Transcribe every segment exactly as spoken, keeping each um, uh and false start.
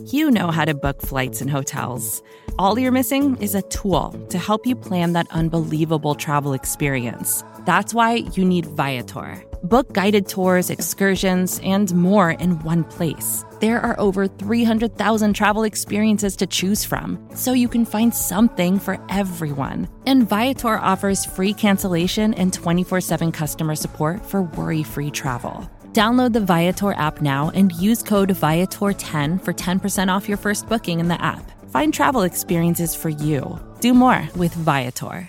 You know how to book flights and hotels. All you're missing is a tool to help you plan that unbelievable travel experience. That's why you need Viator. Book guided tours, excursions, and more in one place. There are over three hundred thousand travel experiences to choose from, so you can find something for everyone. And Viator offers free cancellation and twenty-four seven customer support for worry-free travel. Download the Viator app now and use code Viator ten for ten percent off your first booking in the app. Find travel experiences for you. Do more with Viator.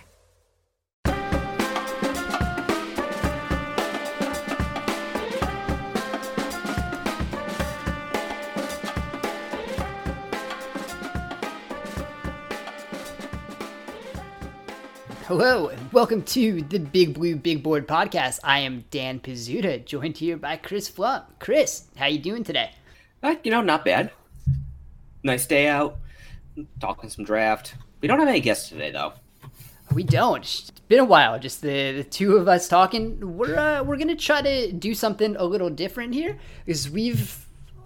Hello, and welcome to the Big Blue Big Board Podcast. I am Dan Pizzuta, joined here by Chris Flum. Chris, how you doing today? Uh, you know, not bad. Nice day out, talking some draft. We don't have any guests today, though. We don't. It's been a while, just the, the two of us talking. We're uh, we're gonna try to do something a little different here, because we've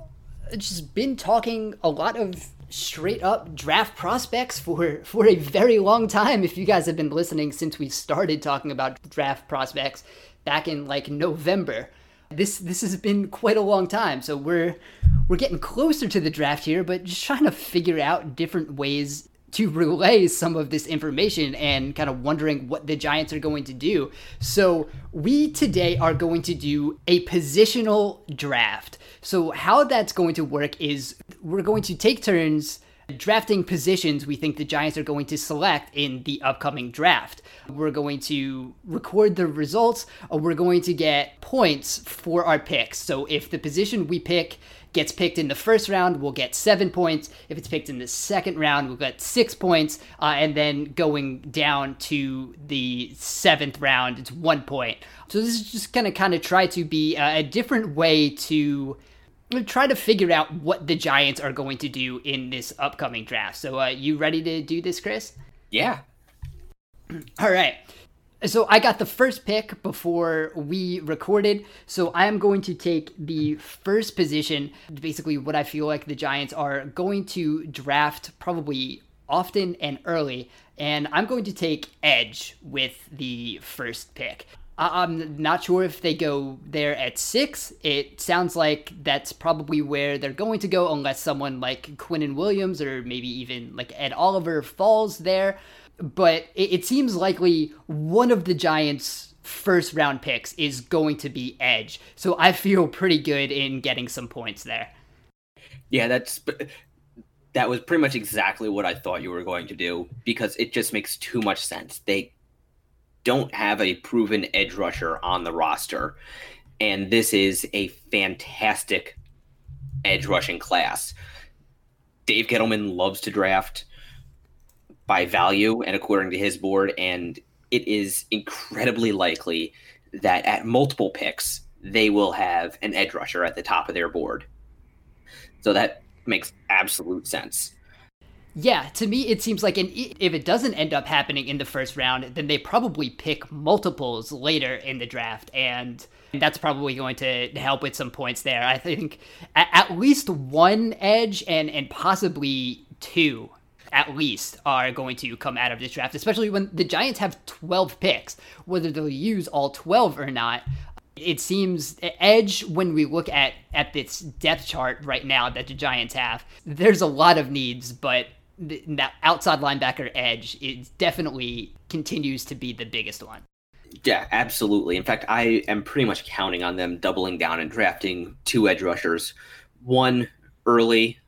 just been talking a lot of straight up draft prospects for for a very long time. If you guys have been listening since we started talking about draft prospects back in like November, this this has been quite a long time. So we're we're getting closer to the draft here, but just trying to figure out different ways to relay some of this information and kind of wondering what the Giants are going to do. So we today are going to do a positional draft. So how that's going to work is we're going to take turns drafting positions we think the Giants are going to select in the upcoming draft. We're going to record the results, or we're going to get points for our picks. So if the position we pick gets picked in the first round, we'll get seven points. If it's picked in the second round, we'll get six points. Uh, and then going down to the seventh round, it's one point. So this is just going to kind of try to be a, a different way to try to figure out what the Giants are going to do in this upcoming draft. So uh, you ready to do this, Chris? Yeah. All right. So I got the first pick before we recorded. So I am going to take the first position, basically what I feel like the Giants are going to draft probably often and early. And I'm going to take edge with the first pick. I'm not sure if they go there at six. It sounds like that's probably where they're going to go, unless someone like Quinnen Williams or maybe even like Ed Oliver falls there. But it, it seems likely one of the Giants' first round picks is going to be edge. So I feel pretty good in getting some points there. Yeah, that's that was pretty much exactly what I thought you were going to do, because it just makes too much sense. They don't have a proven edge rusher on the roster, and this is a fantastic edge rushing class. Dave Gettleman loves to draft by value and according to his board, and it is incredibly likely that at multiple picks they will have an edge rusher at the top of their board. So that makes absolute sense. Yeah, to me, it seems like an, if it doesn't end up happening in the first round, then they probably pick multiples later in the draft, and that's probably going to help with some points there. I think at, at least one edge and, and possibly two at least are going to come out of this draft, especially when the Giants have twelve picks. Whether they'll use all twelve or not, it seems edge, when we look at, at this depth chart right now that the Giants have, there's a lot of needs, but that outside linebacker edge, it definitely continues to be the biggest one. Yeah, absolutely. In fact, I am pretty much counting on them doubling down and drafting two edge rushers. One early,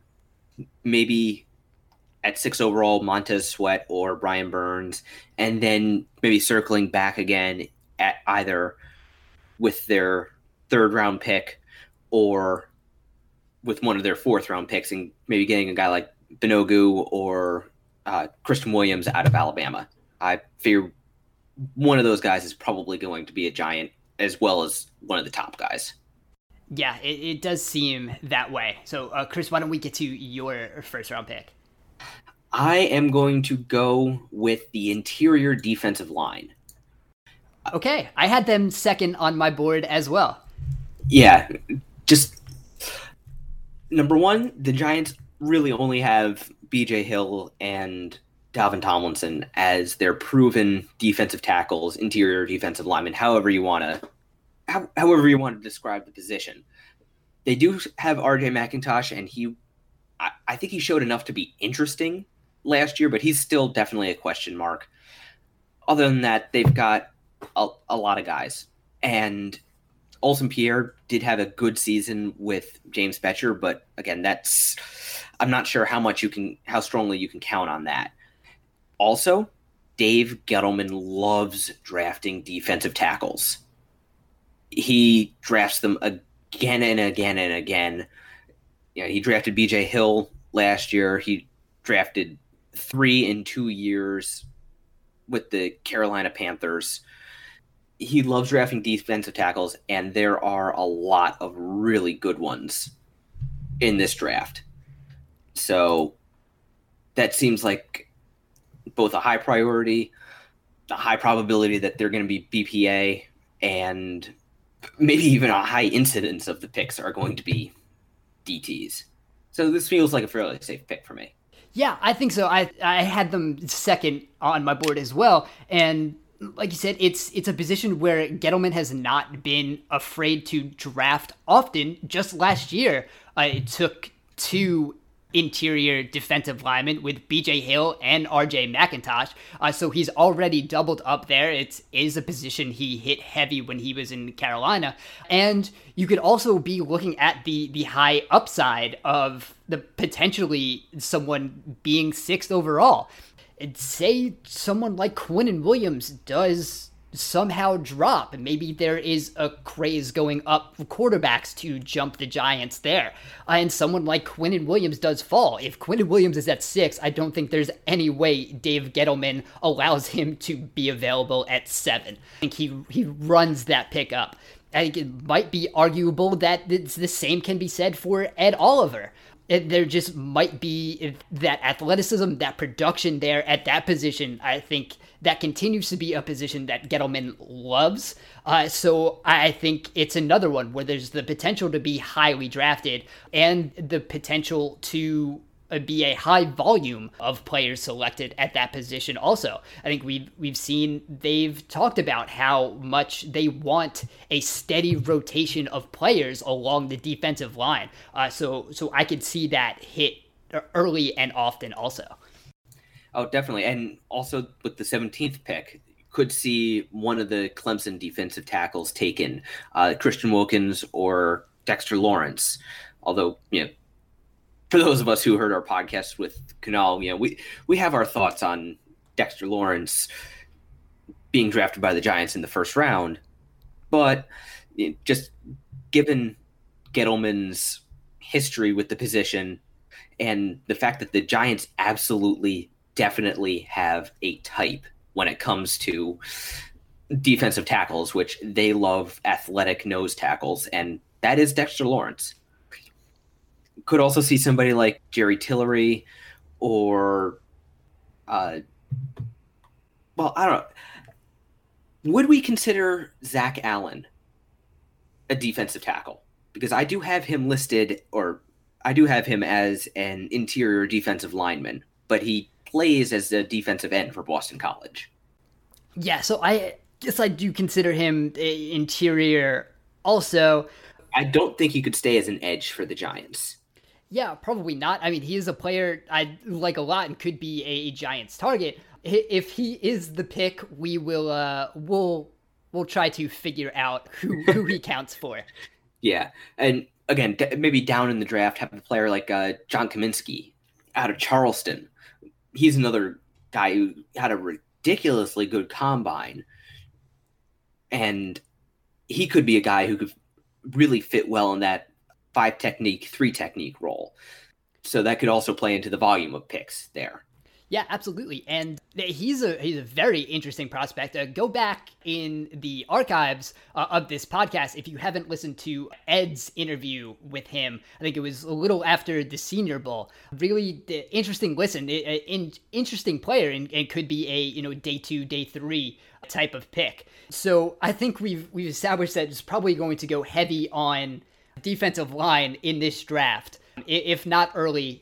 maybe at six overall, Montez Sweat or Brian Burns, and then maybe circling back again at either with their third round pick or with one of their fourth round picks, and maybe getting a guy like Benogu or uh, Christian Williams out of Alabama. I fear one of those guys is probably going to be a Giant, as well as one of the top guys. Yeah, it, it does seem that way. So, uh, Chris, why don't we get to your first round pick? I am going to go with the interior defensive line. Okay, I had them second on my board as well. Yeah, just number one, the Giants really only have B J Hill and Dalvin Tomlinson as their proven defensive tackles, interior defensive linemen, however you want to, how, however you want to describe the position. They do have R J McIntosh, and he, I, I think he showed enough to be interesting last year, but he's still definitely a question mark. Other than that, they've got a, a lot of guys. And Olsen Pierre did have a good season with James Betcher, but again, that's, I'm not sure how much you can, how strongly you can count on that. Also, Dave Gettleman loves drafting defensive tackles. He drafts them again and again and again. You know, he drafted B J Hill last year. He drafted three in two years with the Carolina Panthers. He loves drafting defensive tackles, and there are a lot of really good ones in this draft. So that seems like both a high priority, a high probability that they're going to be B P A, and maybe even a high incidence of the picks are going to be D Ts. So this feels like a fairly safe pick for me. Yeah, I think so. I I had them second on my board as well. And like you said, it's it's a position where Gettleman has not been afraid to draft often. Just last year, uh, it took two interior defensive linemen with B J Hill and R J McIntosh. Uh, so he's already doubled up there. It is a position he hit heavy when he was in Carolina. And you could also be looking at the the high upside of the potentially someone being sixth overall. And say someone like Quinnen Williams does somehow drop, and maybe there is a craze going up for quarterbacks to jump the Giants there, uh, and someone like Quinnen Williams does fall. If Quinnen Williams is at six, I don't think there's any way Dave Gettleman allows him to be available at seven. I think he he runs that pick up. I think it might be arguable that it's the same can be said for Ed Oliver. It, there just might be that athleticism, that production there at that position. I think that continues to be a position that Gettleman loves. Uh, so I think it's another one where there's the potential to be highly drafted and the potential to be a high volume of players selected at that position also. I think we've, we've seen, they've talked about how much they want a steady rotation of players along the defensive line. Uh, so, so I could see that hit early and often also. Oh, definitely. And also with the seventeenth pick, could see one of the Clemson defensive tackles taken, uh, Christian Wilkins or Dexter Lawrence. Although, you know, for those of us who heard our podcast with Kunal, you know, we, we have our thoughts on Dexter Lawrence being drafted by the Giants in the first round. But you know, just given Gettleman's history with the position and the fact that the Giants absolutely, definitely have a type when it comes to defensive tackles, which they love athletic nose tackles, and that is Dexter Lawrence. Could also see somebody like Jerry Tillery or, uh, well, I don't know. Would we consider Zach Allen a defensive tackle? Because I do have him listed, or I do have him as an interior defensive lineman, but he plays as a defensive end for Boston College. Yeah, so I guess I do consider him a interior also. I don't think he could stay as an edge for the Giants. Yeah, probably not. I mean, he is a player I like a lot and could be a Giants target. If he is the pick, we will uh we'll we'll try to figure out who who he counts for. Yeah, and again, d- maybe down in the draft, have a player like uh, John Kaminsky out of Charleston. He's another guy who had a ridiculously good combine, and he could be a guy who could really fit well in that five technique, three technique role. So that could also play into the volume of picks there. Yeah, absolutely. And he's a he's a very interesting prospect. Uh, go back in the archives uh, of this podcast if you haven't listened to Ed's interview with him. I think it was a little after the Senior Bowl. Really interesting listen. In, interesting player and, and could be a you know day two, day three type of pick. So I think we've we've established that it's probably going to go heavy on defensive line in this draft, if not early,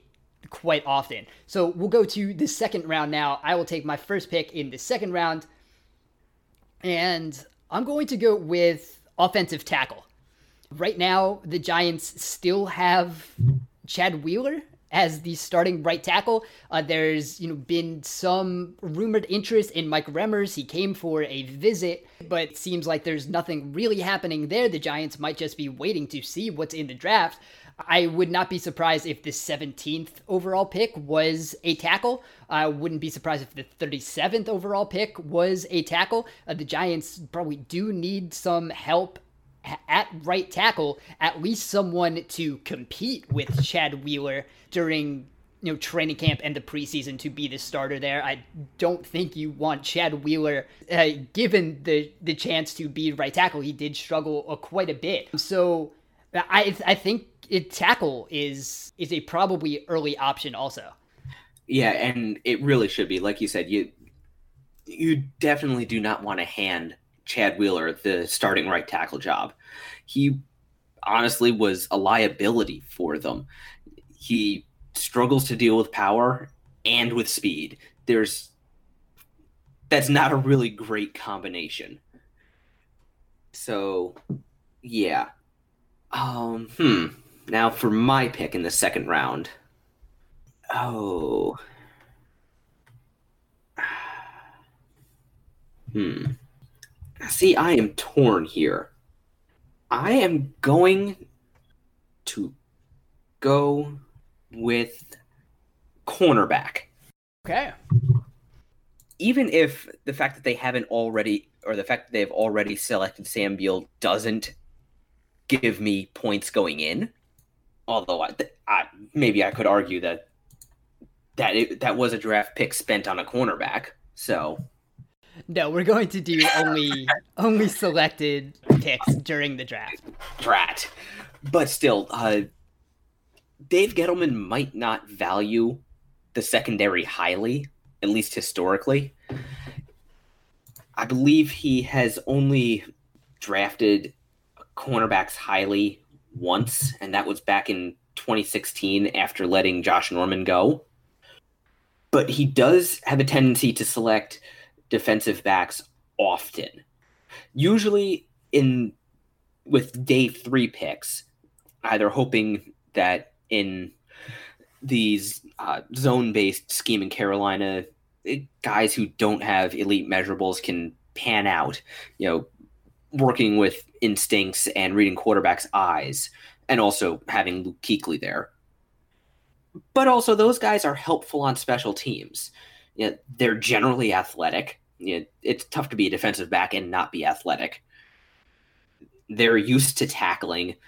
quite often. So we'll go to the second round now. I will take my first pick in the second round, and I'm going to go with offensive tackle. Right now, the Giants still have Chad Wheeler as the starting right tackle. Uh, there's, you know, been some rumored interest in Mike Remmers. He came for a visit, but it seems like there's nothing really happening there. The Giants might just be waiting to see what's in the draft. I would not be surprised if the seventeenth overall pick was a tackle. I wouldn't be surprised if the thirty-seventh overall pick was a tackle. Uh, the Giants probably do need some help at right tackle, at least someone to compete with Chad Wheeler during, you know, training camp and the preseason to be the starter there. I don't think you want Chad Wheeler, uh, given the the chance to be right tackle. He did struggle uh, quite a bit. So I I think it tackle is is a probably early option also. Yeah, and it really should be. Like you said, you you definitely do not want to hand Chad Wheeler the starting right tackle job. He honestly was a liability for them. He struggles to deal with power and with speed. There's that's not a really great combination. So, yeah. Um, hmm. Now for my pick in the second round. Oh. Hmm. See, I am torn here. I am going to go with cornerback. Okay. Even if the fact that they haven't already, or the fact that they've already selected Sam Beal doesn't give me points going in, although I, I, maybe I could argue that that it, that was a draft pick spent on a cornerback. So. No, we're going to do only only selected picks during the draft. Drat. But still, uh, Dave Gettleman might not value the secondary highly, at least historically. I believe he has only drafted cornerbacks highly once, and that was back in twenty sixteen after letting Josh Norman go. But he does have a tendency to select defensive backs often, usually in with day three picks, either hoping that in these uh, zone-based scheme in Carolina, guys who don't have elite measurables can pan out, you know, working with instincts and reading quarterbacks' eyes, and also having Luke Kuechly there. But also those guys are helpful on special teams. You know, they're generally athletic. You know, it's tough to be a defensive back and not be athletic. They're used to tackling.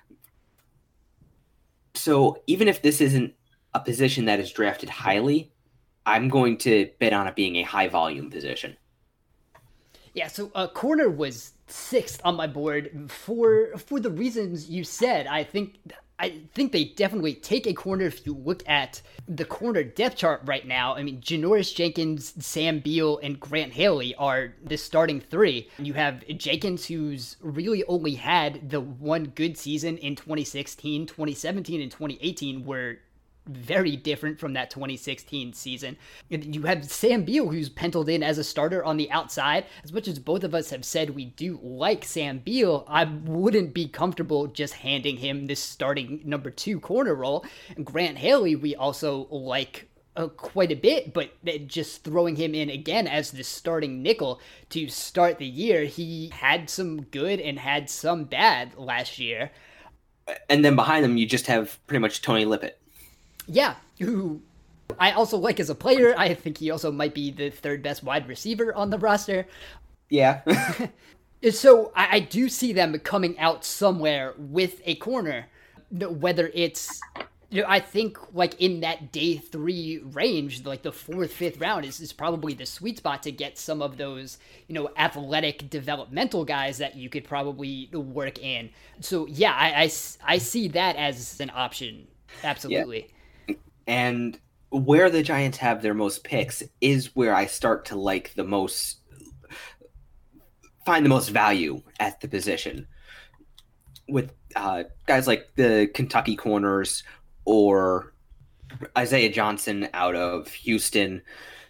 So even if this isn't a position that is drafted highly, I'm going to bet on it being a high volume position. Yeah, so uh, corner was sixth on my board for for the reasons you said. I think I think they definitely take a corner. If you look at the corner depth chart right now, I mean, Janoris Jenkins, Sam Beal, and Grant Haley are the starting three. You have Jenkins, who's really only had the one good season in twenty sixteen, twenty seventeen, and twenty eighteen, were very different from that twenty sixteen season. You have Sam Beal, who's penciled in as a starter on the outside. As much as both of us have said we do like Sam Beal, I wouldn't be comfortable just handing him this starting number two corner role. And Grant Haley, we also like uh, quite a bit, but just throwing him in again as the starting nickel to start the year, he had some good and had some bad last year. And then behind them, you just have pretty much Tony Lippett. Yeah, who I also like as a player. I think he also might be the third best wide receiver on the roster. Yeah. So I, I do see them coming out somewhere with a corner, whether it's, you know, I think like in that day three range, like the fourth, fifth round is, is probably the sweet spot to get some of those, you know, athletic developmental guys that you could probably work in. So yeah, I, I, I see that as an option. Absolutely. Yeah. And where the Giants have their most picks is where I start to like the most, find the most value at the position. With uh, guys like the Kentucky corners or Isaiah Johnson out of Houston.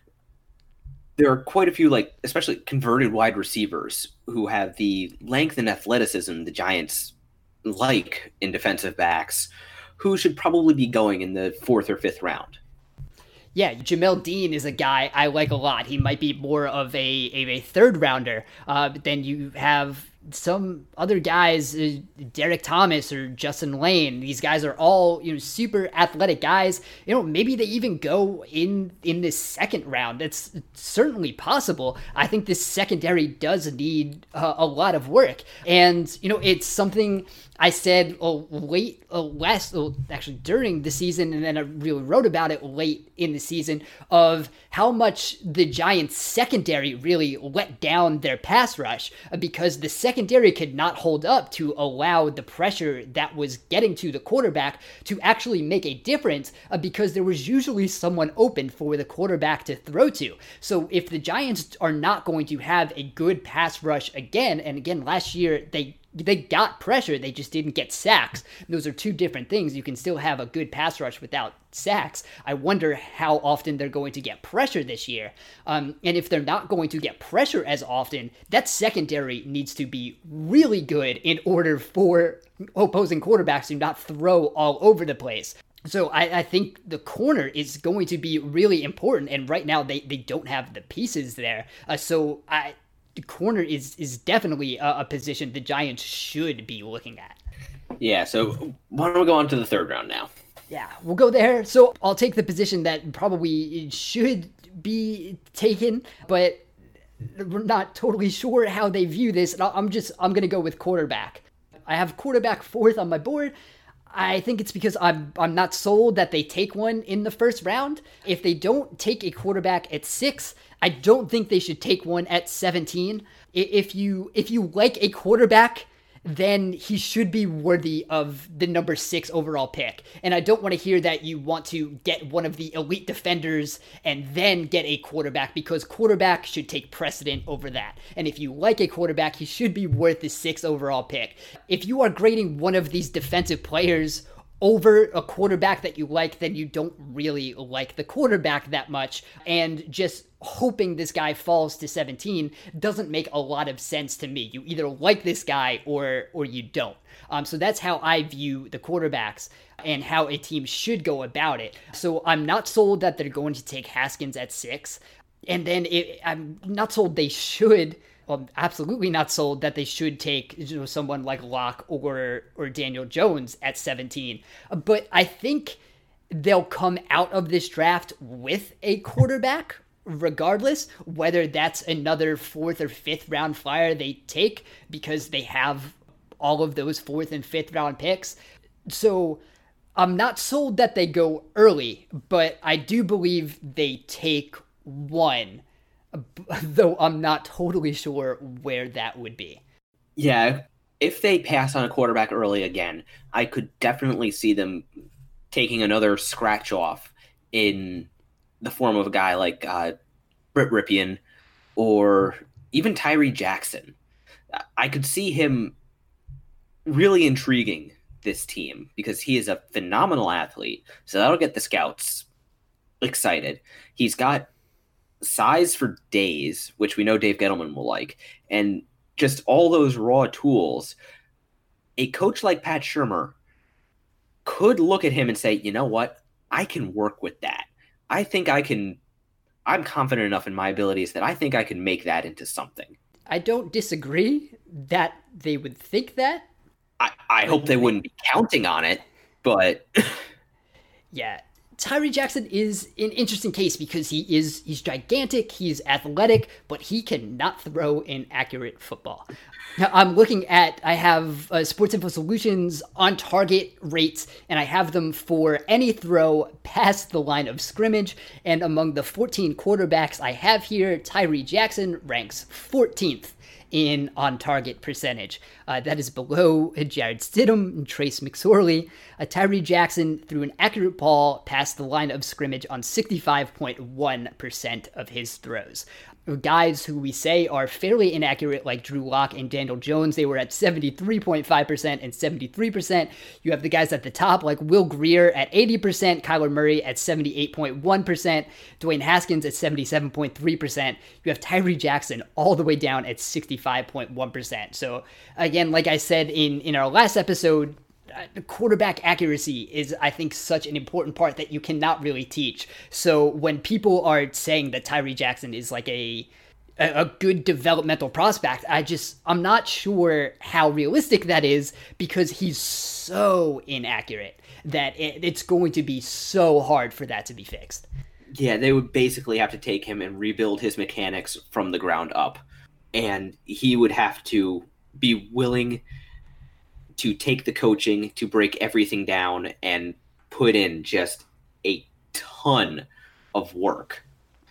There are quite a few, like, especially converted wide receivers who have the length and athleticism the Giants like in defensive backs, who should probably be going in the fourth or fifth round. Yeah, Jamel Dean is a guy I like a lot. He might be more of a, of a third rounder. Uh, but then you have some other guys, uh, Derek Thomas or Justin Lane. These guys are all, you know, super athletic guys. You know, maybe they even go in in this second round. That's certainly possible. I think this secondary does need uh, a lot of work. And, you know, it's something I said uh, late uh, last, uh, actually during the season, and then I really wrote about it late in the season, of how much the Giants secondary really let down their pass rush, uh, because the secondary could not hold up to allow the pressure that was getting to the quarterback to actually make a difference, uh, because there was usually someone open for the quarterback to throw to. So if the Giants are not going to have a good pass rush again, and again, last year they They got pressure, they just didn't get sacks. Those are two different things. You can still have a good pass rush without sacks. I wonder how often they're going to get pressure this year. Um, and if they're not going to get pressure as often, that secondary needs to be really good in order for opposing quarterbacks to not throw all over the place. So I, I think the corner is going to be really important. And right now they, they don't have the pieces there. Uh, so I... The corner is is definitely a, a position the Giants should be looking at. Yeah, so why don't we go on to the third round now? Yeah, we'll go there. So I'll take the position that probably should be taken, but we're not totally sure how they view this. And I'm just, I'm going to go with quarterback. I have quarterback fourth on my board. I think it's because I'm I'm not sold that they take one in the first round. If they don't take a quarterback at six, I don't think they should take one at seventeen. If you if you like a quarterback, then he should be worthy of the number six overall pick. And I don't want to hear that you want to get one of the elite defenders and then get a quarterback, because quarterback should take precedent over that. And if you like a quarterback, he should be worth the six overall pick. If you are grading one of these defensive players over a quarterback that you like, then you don't really like the quarterback that much. And just hoping this guy falls to seventeen doesn't make a lot of sense to me. You either like this guy or or you don't. Um, so that's how I view the quarterbacks and how a team should go about it. So I'm not sold that they're going to take Haskins at six. And then it, I'm not sold they should. Well, absolutely not sold that they should take, you know, someone like Locke or or Daniel Jones at seventeen. But I think they'll come out of this draft with a quarterback, regardless, whether that's another fourth or fifth round flyer they take, because they have all of those fourth and fifth round picks. So I'm not sold that they go early, but I do believe they take one, though I'm not totally sure where that would be. Yeah, if they pass on a quarterback early again, I could definitely see them taking another scratch off in the form of a guy like uh, Britt Ripien or even Tyree Jackson. I could see him really intriguing this team because he is a phenomenal athlete. So that'll get the scouts excited. He's got size for days, which we know Dave Gettleman will like, and just all those raw tools. A coach like Pat Shurmur could look at him and say, you know what? I can work with that. I think I can, I'm confident enough in my abilities that I think I can make that into something. I don't disagree that they would think that. I, I hope they wouldn't be counting on it, but yeah. Tyree Jackson is an interesting case because he is he's gigantic, he's athletic, but he cannot throw an accurate football. Now, I'm looking at, I have uh, Sports Info Solutions on target rates, and I have them for any throw past the line of scrimmage. And among the fourteen quarterbacks I have here, Tyree Jackson ranks fourteenth. in on-target percentage. Uh, that is below Jarrett Stidham and Trace McSorley. Uh, Tyree Jackson threw an accurate ball past the line of scrimmage on sixty-five point one percent of his throws. Guys who we say are fairly inaccurate, like Drew Lock and Daniel Jones, they were at seventy-three point five percent and seventy-three percent. You have the guys at the top, like Will Grier at eighty percent, Kyler Murray at seventy-eight point one percent, Dwayne Haskins at seventy-seven point three percent. You have Tyree Jackson all the way down at sixty-five point one percent. So again, like I said in, in our last episode, Uh, quarterback accuracy is, I think, such an important part that you cannot really teach. So when people are saying that Tyree Jackson is like a a good developmental prospect, I just, I'm not sure how realistic that is, because he's so inaccurate that it, it's going to be so hard for that to be fixed. Yeah, they would basically have to take him and rebuild his mechanics from the ground up. And he would have to be willing to take the coaching, to break everything down, and put in just a ton of work.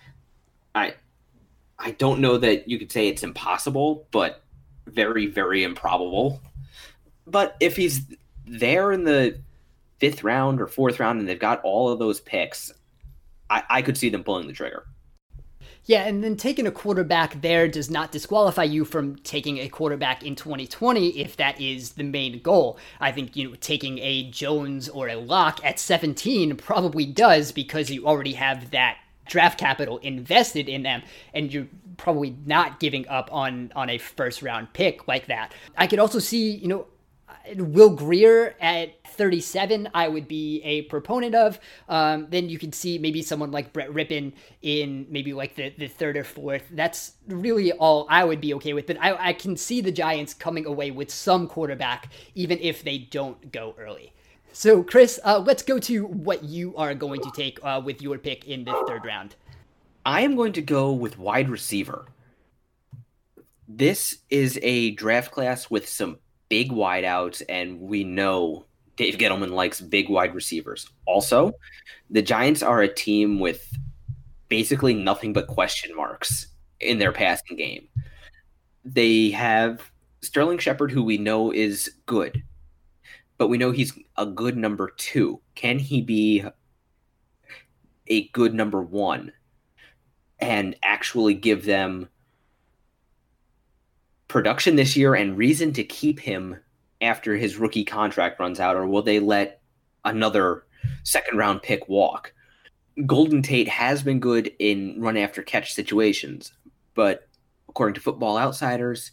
I I don't know that you could say it's impossible, but very, very improbable. But if he's there in the fifth round or fourth round and they've got all of those picks, I, I could see them pulling the trigger. Yeah, and then taking a quarterback there does not disqualify you from taking a quarterback in twenty twenty if that is the main goal. I think, you know, taking a Jones or a Lock at seventeen probably does, because you already have that draft capital invested in them, and you're probably not giving up on, on a first round pick like that. I could also see, you know, Will Grier at thirty-seven, I would be a proponent of. Um, then you could see maybe someone like Brett Rippon in maybe like the, the third or fourth. That's really all I would be okay with. But I, I can see the Giants coming away with some quarterback, even if they don't go early. So, Chris, uh, let's go to what you are going to take uh, with your pick in the third round. I am going to go with wide receiver. This is a draft class with some big wideouts, and we know Dave Gettleman likes big wide receivers. Also, the Giants are a team with basically nothing but question marks in their passing game. They have Sterling Shepard, who we know is good, but we know he's a good number two. Can he be a good number one and actually give them production this year and reason to keep him after his rookie contract runs out, or will they let another second round pick walk? Golden Tate has been good in run after catch situations, but according to Football Outsiders,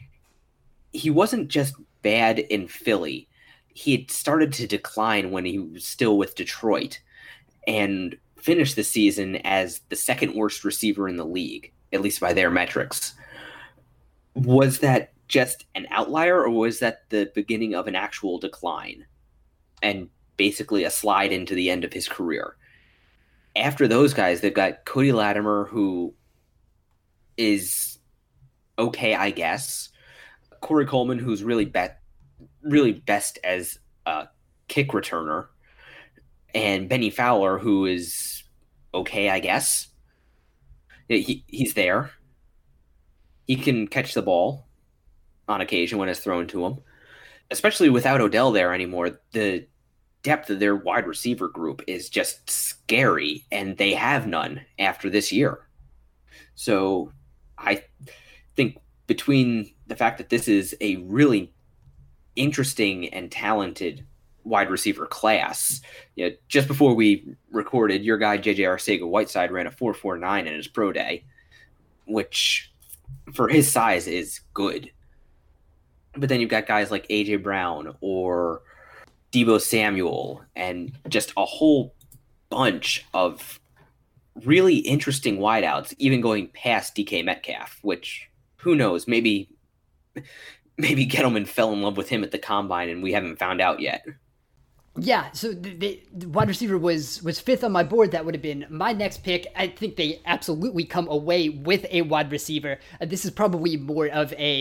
he wasn't just bad in Philly. He had started to decline when he was still with Detroit and finished the season as the second worst receiver in the league, at least by their metrics. Was that just an outlier, or was that the beginning of an actual decline and basically a slide into the end of his career? After those guys, they've got Cody Latimer, who is okay, I guess. Corey Coleman, who's really be- really best as a kick returner. And Benny Fowler, who is okay, I guess. He, he's there. He can catch the ball on occasion when it's thrown to him. Especially without Odell there anymore, the depth of their wide receiver group is just scary, and they have none after this year. So I think between the fact that this is a really interesting and talented wide receiver class, you know, just before we recorded, your guy J J Arcega-Whiteside ran a four four nine in his pro day, which for his size is good. But then you've got guys like A J Brown or Deebo Samuel and just a whole bunch of really interesting wideouts, even going past D K Metcalf, which who knows, maybe maybe Gettleman fell in love with him at the combine and we haven't found out yet. Yeah, so the, the wide receiver was was fifth on my board. That would have been my next pick. I think they absolutely come away with a wide receiver. Uh, this is probably more of a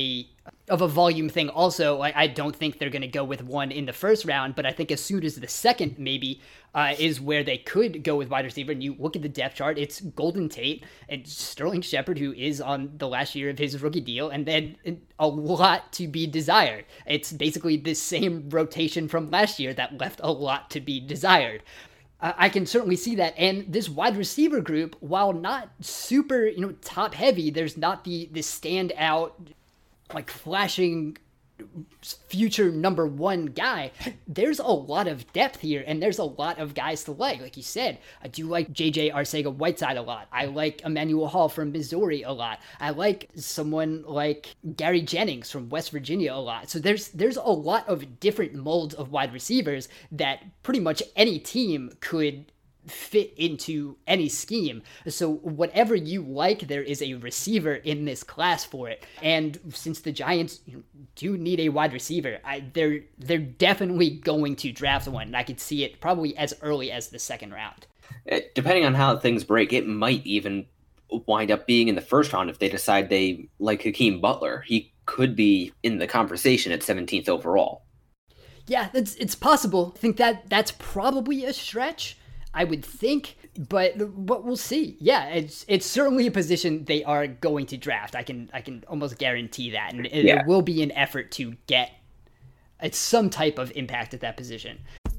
of a volume thing also. I, I don't think they're going to go with one in the first round, but I think as soon as the second maybe uh, is where they could go with wide receiver. And you look at the depth chart, it's Golden Tate and Sterling Shepard, who is on the last year of his rookie deal, and then a lot to be desired. It's basically the same rotation from last year that left a lot to be desired. I can certainly see that. And this wide receiver group, while not super, you know, top heavy, there's not the, the standout, like flashing future number one guy. There's a lot of depth here, and there's a lot of guys to like. Like you said, I do like J J Arcega-Whiteside a lot. I like Emmanuel Hall from Missouri a lot. I like someone like Gary Jennings from West Virginia a lot. So there's there's a lot of different molds of wide receivers that pretty much any team could fit into any scheme. So whatever you like, there is a receiver in this class for it. And since the Giants you know, do need a wide receiver, I, they're they're definitely going to draft one. And I could see it probably as early as the second round. Depending on how things break, it might even wind up being in the first round if they decide they like Hakeem Butler. He could be in the conversation at seventeenth overall. Yeah, it's it's possible. I think that that's probably a stretch, I would think, but but we'll see. Yeah, it's it's certainly a position they are going to draft. I can I can almost guarantee that, and it, yeah. There will be an effort to get some type of impact at that position.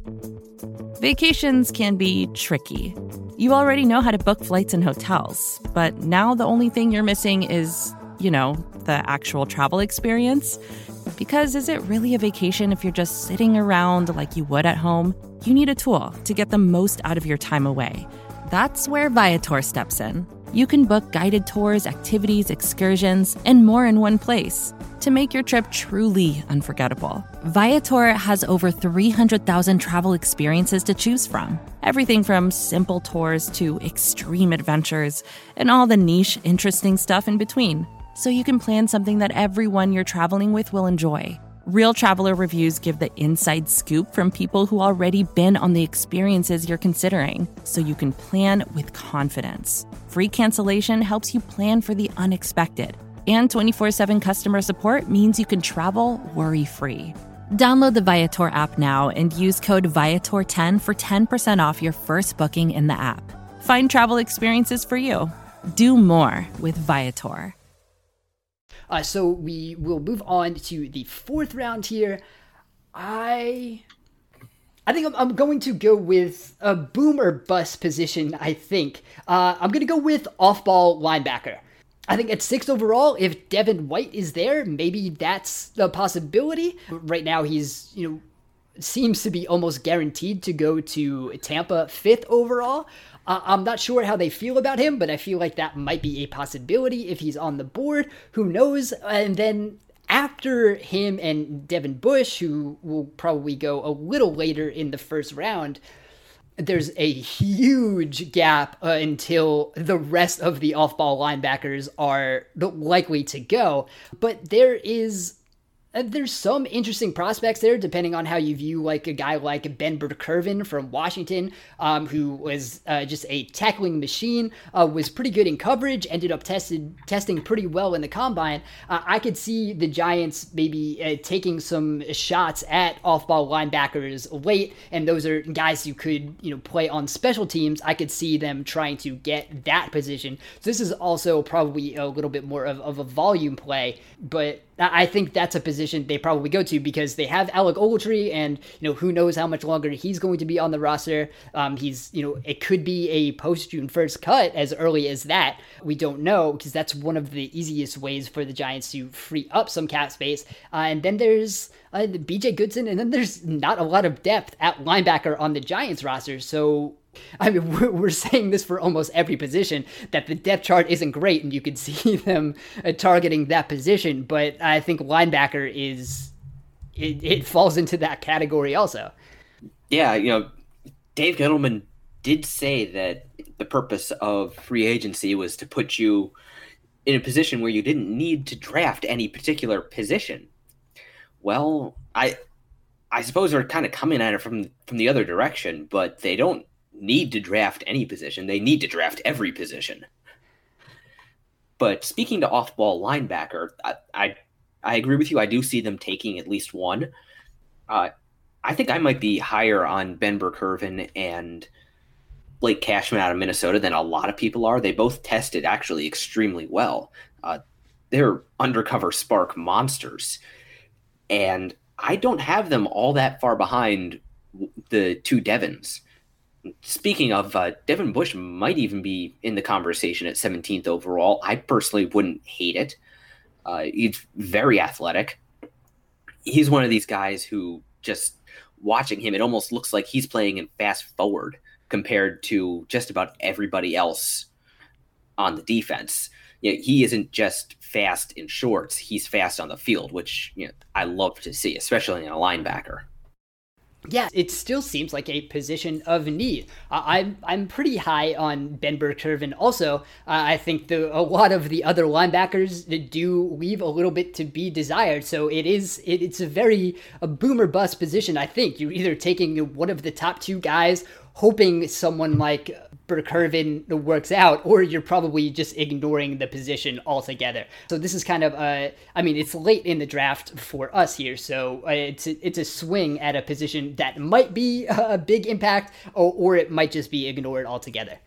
Vacations can be tricky. You already know how to book flights and hotels, but now the only thing you're missing is, you know, the actual travel experience. Because is it really a vacation if you're just sitting around like you would at home? You need a tool to get the most out of your time away. That's where Viator steps in. You can book guided tours, activities, excursions, and more in one place to make your trip truly unforgettable. Viator has over three hundred thousand travel experiences to choose from. Everything from simple tours to extreme adventures and all the niche, interesting stuff in between. So you can plan something that everyone you're traveling with will enjoy. Real traveler reviews give the inside scoop from people who already been on the experiences you're considering, so you can plan with confidence. Free cancellation helps you plan for the unexpected. And twenty-four seven customer support means you can travel worry-free. Download the Viator app now and use code Viator ten for ten percent off your first booking in the app. Find travel experiences for you. Do more with Viator. Uh, so we will move on to the fourth round here. I I think I'm, I'm going to go with a boom or bust position, I think. Uh, I'm going to go with off-ball linebacker. I think at sixth overall, if Devin White is there, maybe that's a possibility. Right now, he's, you know, seems to be almost guaranteed to go to Tampa fifth overall. Uh, I'm not sure how they feel about him, but I feel like that might be a possibility if he's on the board. Who knows? And then after him and Devin Bush, who will probably go a little later in the first round, there's a huge gap uh, until the rest of the off-ball linebackers are likely to go. But there is... There's some interesting prospects there, depending on how you view like a guy like Ben Burr-Kirven from Washington, um, who was uh, just a tackling machine, uh, was pretty good in coverage, ended up tested testing pretty well in the combine. Uh, I could see the Giants maybe uh, taking some shots at off-ball linebackers late, and those are guys you could you know play on special teams. I could see them trying to get that position. So this is also probably a little bit more of, of a volume play, but I think that's a position they probably go to because they have Alec Ogletree, and you know who knows how much longer he's going to be on the roster. Um, he's you know it could be a post June first cut as early as that. We don't know because that's one of the easiest ways for the Giants to free up some cap space. Uh, and then there's uh, B J Goodson, and then there's not a lot of depth at linebacker on the Giants roster. So. I mean, we're saying this for almost every position, that the depth chart isn't great, and you could see them targeting that position. But I think linebacker is, it, it falls into that category also. Yeah, you know, Dave Gettleman did say that the purpose of free agency was to put you in a position where you didn't need to draft any particular position. Well, I I suppose they're kind of coming at it from from the other direction, but they don't need to draft any position. They need to draft every position. But speaking to off-ball linebacker, I, I I agree with you. I do see them taking at least one. Uh, I think I might be higher on Ben Burr-Kirven and Blake Cashman out of Minnesota than a lot of people are. They both tested actually extremely well. Uh, they're undercover spark monsters. And I don't have them all that far behind the two Devons. Speaking of, uh, Devin Bush might even be in the conversation at seventeenth overall. I personally wouldn't hate it. Uh, he's very athletic. He's one of these guys who, just watching him, it almost looks like he's playing in fast forward compared to just about everybody else on the defense. You know, he isn't just fast in shorts, he's fast on the field, which, you know, I love to see, especially in a linebacker. Yeah, it still seems like a position of need. Uh, I'm I'm pretty high on Ben Burr-Kirven. Also, uh, I think the a lot of the other linebackers do leave a little bit to be desired. So it is it, it's a very a boom or bust position. I think you're either taking one of the top two guys, hoping someone like Burr-Kirven works out, or you're probably just ignoring the position altogether. So this is kind of a, I mean, it's late in the draft for us here, so uh, it's a, it's a swing at a position that might be a big impact, or, or it might just be ignored altogether.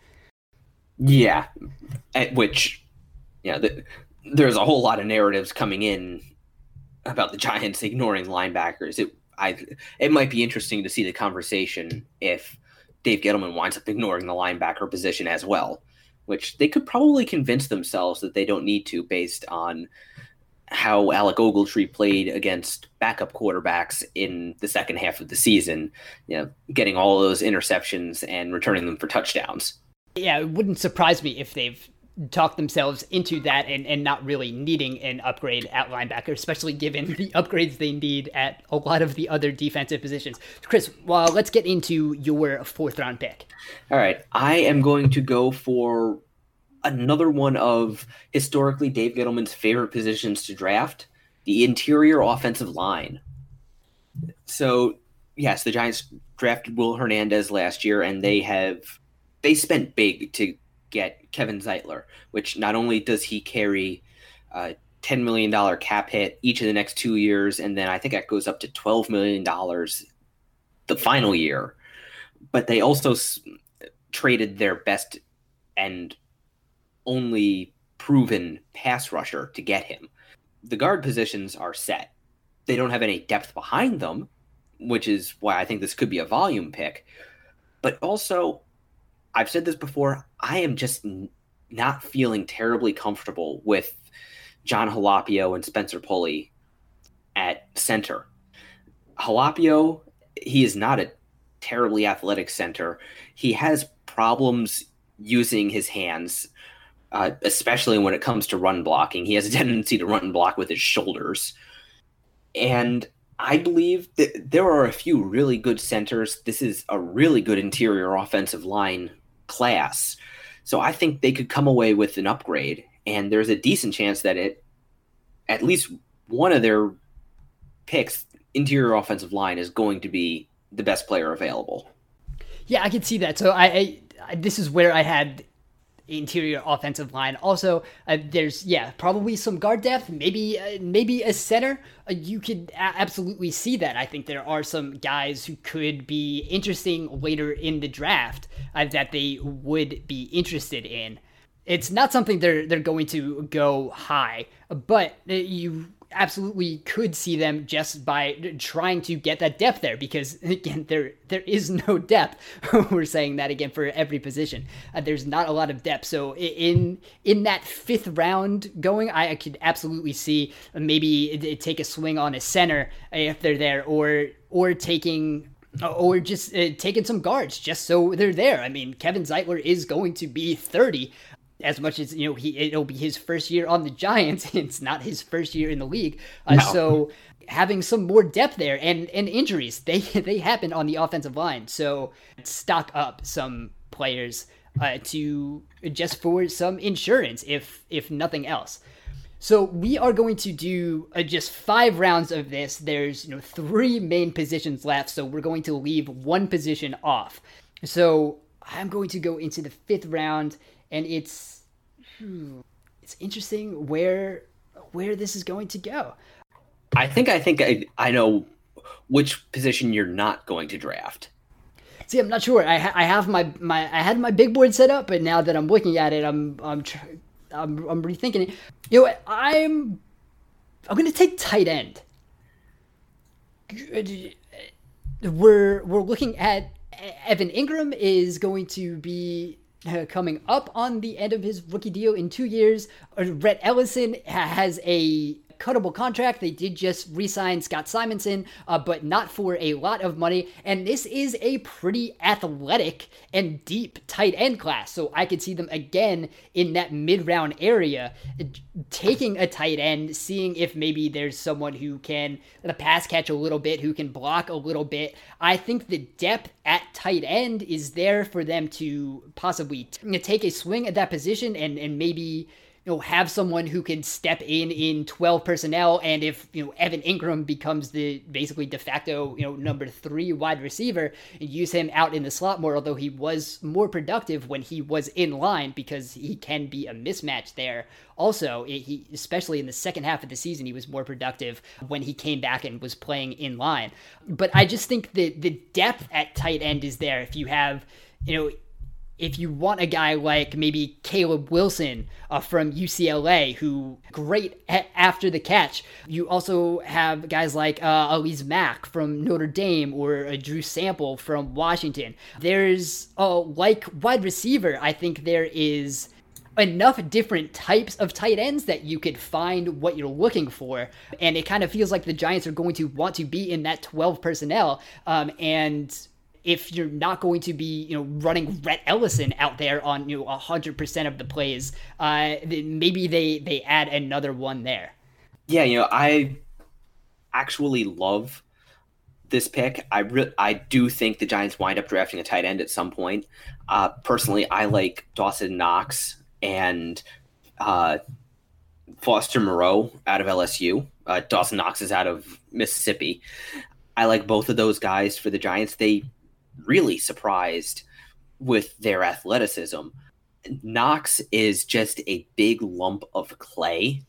Yeah, at which, yeah, the, there's a whole lot of narratives coming in about the Giants ignoring linebackers. It I it might be interesting to see the conversation if Dave Gettleman winds up ignoring the linebacker position as well, which they could probably convince themselves that they don't need to based on how Alec Ogletree played against backup quarterbacks in the second half of the season, you know, getting all those interceptions and returning them for touchdowns. Yeah, it wouldn't surprise me if they've talk themselves into that and, and not really needing an upgrade at linebacker, especially given the upgrades they need at a lot of the other defensive positions. Chris, well, let's get into your fourth round pick. All right. I am going to go for another one of historically Dave Gettleman's favorite positions to draft, the interior offensive line. So, yes, the Giants drafted Will Hernandez last year, and they have they spent big to get Kevin Zeitler, which not only does he carry a ten million dollars cap hit each of the next two years, and then I think that goes up to twelve million dollars the final year, but they also s- traded their best and only proven pass rusher to get him. The guard positions are set. They don't have any depth behind them, which is why I think this could be a volume pick. But also, I've said this before, I am just n- not feeling terribly comfortable with John Halapio and Spencer Pulley at center. Halapio, he is not a terribly athletic center. He has problems using his hands, uh, especially when it comes to run blocking. He has a tendency to run block with his shoulders. And I believe that there are a few really good centers. This is a really good interior offensive line class. So I think they could come away with an upgrade, and there's a decent chance that it, at least one of their picks, interior offensive line, is going to be the best player available. Yeah, I can see that. So I, I this is where I had interior offensive line. Also, uh, there's yeah probably some guard depth, maybe uh, maybe a center. Uh, you could a- absolutely see that. I think there are some guys who could be interesting later in the draft uh, that they would be interested in. It's not something they're they're going to go high, but uh, you absolutely could see them just by trying to get that depth there, because again, there there is no depth. We're saying that again for every position. Uh, there's not a lot of depth. So in in that fifth round going, I, I could absolutely see maybe it, it take a swing on a center if they're there, or or taking or just uh, taking some guards just so they're there. I mean, Kevin Zeitler is going to be thirty. As much as, you know, he it'll be his first year on the Giants, it's not his first year in the league. Uh, no. So having some more depth there, and, and injuries, they they happen on the offensive line. So stock up some players uh, to just for some insurance, if if nothing else. So we are going to do uh, just five rounds of this. There's you know three main positions left, so we're going to leave one position off. So I'm going to go into the fifth round. And it's hmm, it's interesting where where this is going to go. I think I think I, I know which position you're not going to draft. See, I'm not sure. I ha- I have my, my I had my big board set up, but now that I'm looking at it, I'm I'm tr- I'm, I'm rethinking it. You know what? I'm I'm gonna take tight end. We're we're looking at Evan Ingram is going to be uh, coming up on the end of his rookie deal in two years. Rhett Ellison ha- has a cuttable contract. They did just re-sign Scott Simonson, uh, but not for a lot of money. And this is a pretty athletic and deep tight end class. So I could see them again in that mid-round area, taking a tight end, seeing if maybe there's someone who can the pass catch a little bit, who can block a little bit. I think the depth at tight end is there for them to possibly t- take a swing at that position and, and maybe you know, have someone who can step in in twelve personnel. And if, you know, Evan Ingram becomes the basically de facto, you know, number three wide receiver, and use him out in the slot more, although he was more productive when he was in line because he can be a mismatch there. Also, he, especially in the second half of the season, he was more productive when he came back and was playing in line. But I just think that the depth at tight end is there. If you have, you know, if you want a guy like maybe Caleb Wilson uh, from U C L A, who great a- after the catch. You also have guys like uh, Elise Mack from Notre Dame or uh, Drew Sample from Washington. There's, uh, like wide receiver, I think there is enough different types of tight ends that you could find what you're looking for. And it kind of feels like the Giants are going to want to be in that twelve personnel. Um, and if you're not going to be, you know, running Rhett Ellison out there on, you know, one hundred percent of the plays, uh, maybe they, they add another one there. Yeah, you know, I actually love this pick. I re- I do think the Giants wind up drafting a tight end at some point. Uh, personally, I like Dawson Knox and uh, Foster Moreau out of L S U. Uh, Dawson Knox is out of Mississippi. I like both of those guys for the Giants. They really surprised with their athleticism. Knox is just a big lump of clay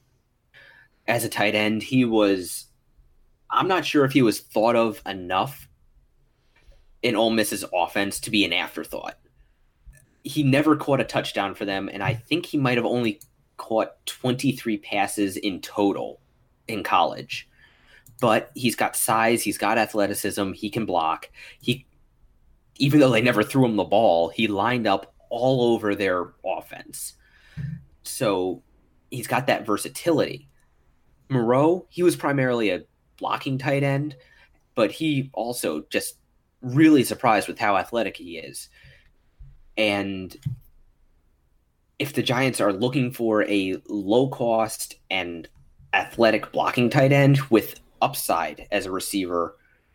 as a tight end. He was, I'm not sure if he was thought of enough in Ole Miss's offense to be an afterthought. He never caught a touchdown for them, and I think he might have only caught twenty-three passes in total in college. But he's got size, he's got athleticism, he can block. He Even though they never threw him the ball, he lined up all over their offense. So he's got that versatility. Moreau, he was primarily a blocking tight end, but he also just really surprised with how athletic he is. And if the Giants are looking for a low-cost and athletic blocking tight end with upside as a receiver,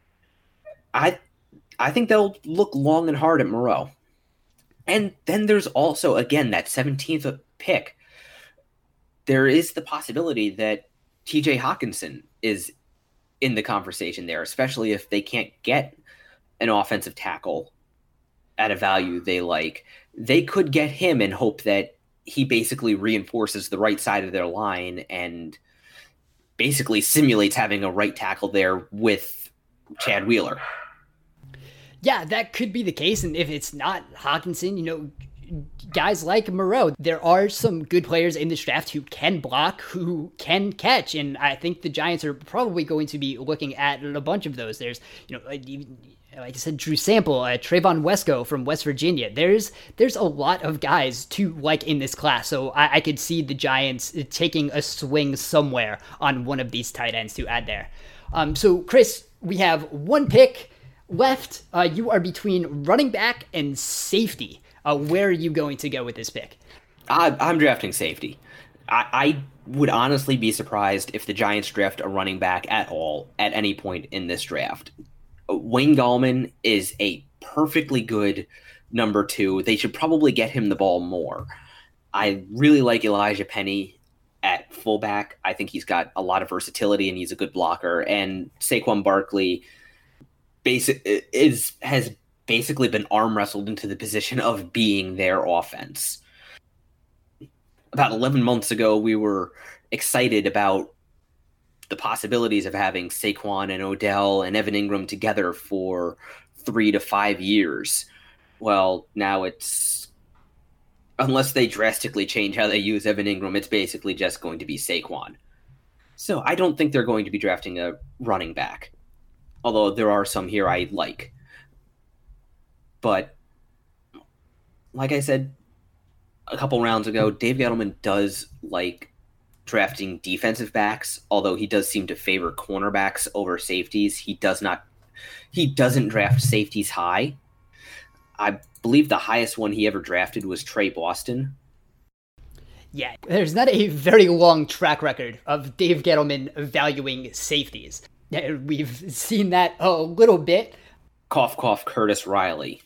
I I think they'll look long and hard at Moreau. And then there's also, again, that seventeenth pick. There is the possibility that T J Hawkinson is in the conversation there, especially if they can't get an offensive tackle at a value they like. They could get him and hope that he basically reinforces the right side of their line and basically simulates having a right tackle there with Chad Wheeler. Yeah, that could be the case. And if it's not Hawkinson, you know, guys like Moreau, there are some good players in this draft who can block, who can catch. And I think the Giants are probably going to be looking at a bunch of those. There's, you know, like I said, Drew Sample, uh, Trayvon Wesco from West Virginia. There's there's a lot of guys to like in this class. So I, I could see the Giants taking a swing somewhere on one of these tight ends to add there. Um, so, Chris, we have one pick left. Uh, you are between running back and safety. Uh, where are you going to go with this pick? I, I'm drafting safety. I, I would honestly be surprised if the Giants draft a running back at all at any point in this draft. Wayne Gallman is a perfectly good number two. They should probably get him the ball more. I really like Elijah Penny at fullback. I think he's got a lot of versatility and he's a good blocker. And Saquon Barkley basic is has basically been arm wrestled into the position of being their offense. About eleven months ago, we were excited about the possibilities of having Saquon and Odell and Evan Ingram together for three to five years. Well, now it's, unless they drastically change how they use Evan Ingram, it's basically just going to be Saquon. So I don't think they're going to be drafting a running back, although there are some here I like. But like I said a couple rounds ago, Dave Gettleman does like drafting defensive backs, although he does seem to favor cornerbacks over safeties. He does not, he doesn't draft safeties high. I believe the highest one he ever drafted was Trey Boston. Yeah, there's not a very long track record of Dave Gettleman valuing safeties. We've seen that a little bit. Cough, cough, Curtis Riley.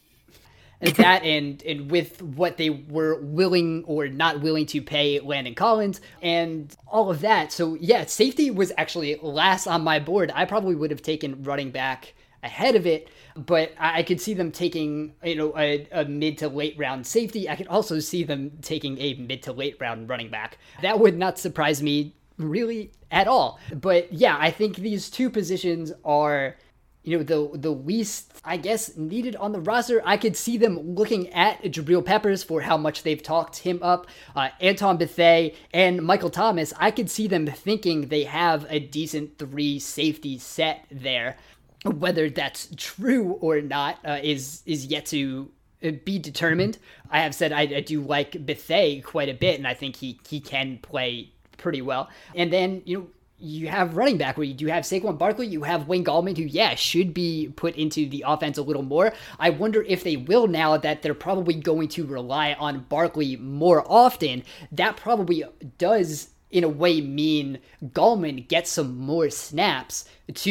That and and with what they were willing or not willing to pay Landon Collins and all of that. So yeah, safety was actually last on my board. I probably would have taken running back ahead of it, but I could see them taking, you know, a, a mid to late round safety. I could also see them taking a mid to late round running back. That would not surprise me really at all. But yeah, I think these two positions are, you know, the the least, I guess, needed on the roster. I could see them looking at Jabril Peppers for how much they've talked him up. Uh, Anton Bethea and Michael Thomas, I could see them thinking they have a decent three safety set there. Whether that's true or not uh, is is yet to be determined. I have said I, I do like Bethea quite a bit, and I think he, he can play pretty well. And then, you know, you have running back where you do have Saquon Barkley, you have Wayne Gallman, who, yeah, should be put into the offense a little more. I wonder if they will now that they're probably going to rely on Barkley more often. That probably does, in a way, mean Gallman gets some more snaps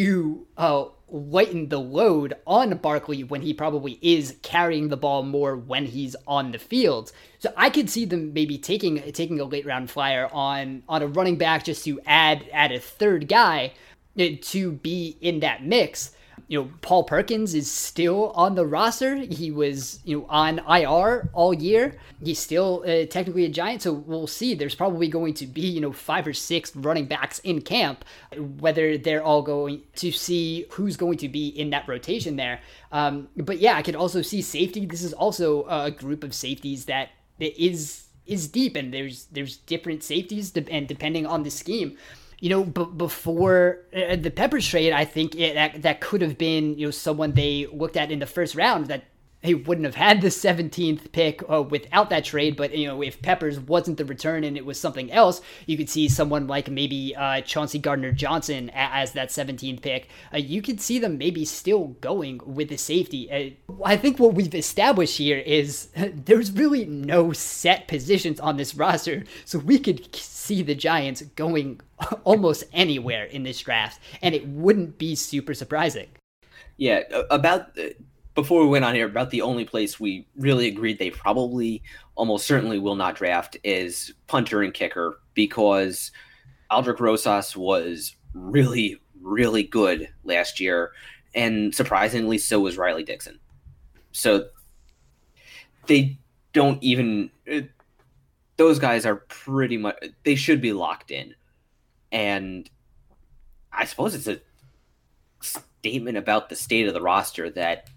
to uh, lighten the load on Barkley when he probably is carrying the ball more when he's on the field. So I could see them maybe taking taking a late round flyer on on a running back just to add add a third guy to be in that mix. You know, Paul Perkins is still on the roster. He was, you know, on I R all year. He's still uh, technically a Giant, so we'll see. There's probably going to be, you know, five or six running backs in camp, whether they're all going to see who's going to be in that rotation there. Um, but yeah, I could also see safety. This is also a group of safeties that is is deep, and there's there's different safeties, and depending on the scheme. You know, b- before uh, the Peppers trade, I think it, that that could have been, you know, someone they looked at in the first round that they wouldn't have had the seventeenth pick uh, without that trade. But, you know, if Peppers wasn't the return and it was something else, you could see someone like maybe uh, Chauncey Gardner-Johnson as that seventeenth pick. Uh, you could see them maybe still going with the safety. Uh, I think what we've established here is uh, there's really no set positions on this roster, so we could see the Giants going almost anywhere in this draft, and it wouldn't be super surprising. Yeah, about before we went on here, about the only place we really agreed they probably almost certainly will not draft is punter and kicker, because Aldrick Rosas was really, really good last year, and surprisingly so was Riley Dixon. So they don't even, those guys are pretty much, they should be locked in. And I suppose it's a statement about the state of the roster that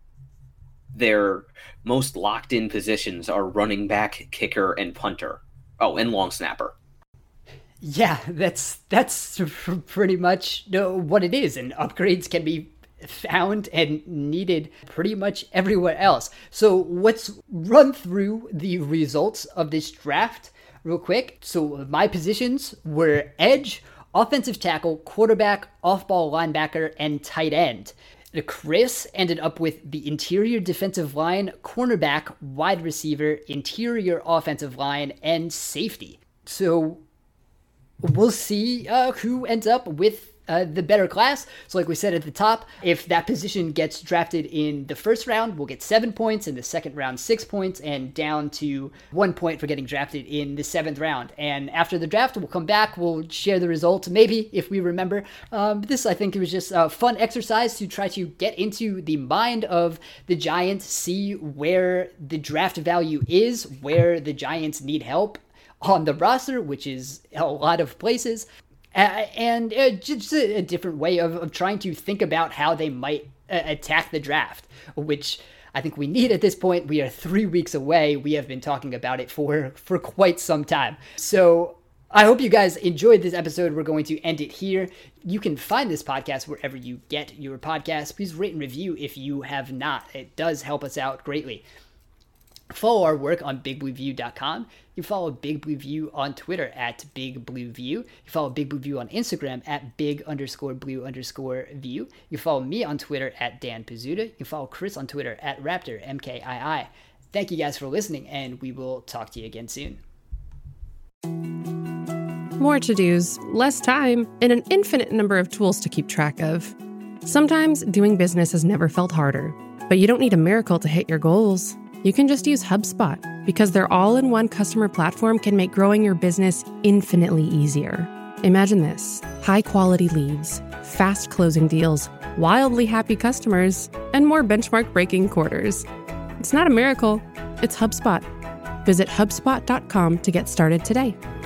their most locked in positions are running back, kicker, and punter. Oh, and long snapper. Yeah, that's that's pretty much what it is. And upgrades can be found and needed pretty much everywhere else. So let's run through the results of this draft real quick. So my positions were edge, offensive tackle, quarterback, off-ball linebacker, and tight end. Chris ended up with the interior defensive line, cornerback, wide receiver, interior offensive line, and safety. So we'll see uh, who ends up with Uh, the better class. So like we said at the top, if that position gets drafted in the first round, we'll get seven points, in the second round, six points, and down to one point for getting drafted in the seventh round. And after the draft, we'll come back, we'll share the results, maybe, if we remember. Um, this, I think, it was just a fun exercise to try to get into the mind of the Giants, see where the draft value is, where the Giants need help on the roster, which is a lot of places. Uh, and uh, just a, a different way of, of trying to think about how they might uh, attack the draft, which I think we need at this point. We are three weeks away. We have been talking about it for, for quite some time. So I hope you guys enjoyed this episode. We're going to end it here. You can find this podcast wherever you get your podcasts. Please rate and review if you have not. It does help us out greatly. Follow our work on big blue view dot com. You follow Big Blue View on Twitter at Big Blue View. You follow Big Blue View on Instagram at Big underscore Blue underscore View. You follow me on Twitter at Dan Pizzuta. You follow Chris on Twitter at Raptor M K I I. Thank you guys for listening, and we will talk to you again soon. More to-dos, less time, and an infinite number of tools to keep track of. Sometimes doing business has never felt harder, but you don't need a miracle to hit your goals. You can just use HubSpot, because their all-in-one customer platform can make growing your business infinitely easier. Imagine this: high-quality leads, fast closing deals, wildly happy customers, and more benchmark-breaking quarters. It's not a miracle, it's HubSpot. Visit HubSpot dot com to get started today.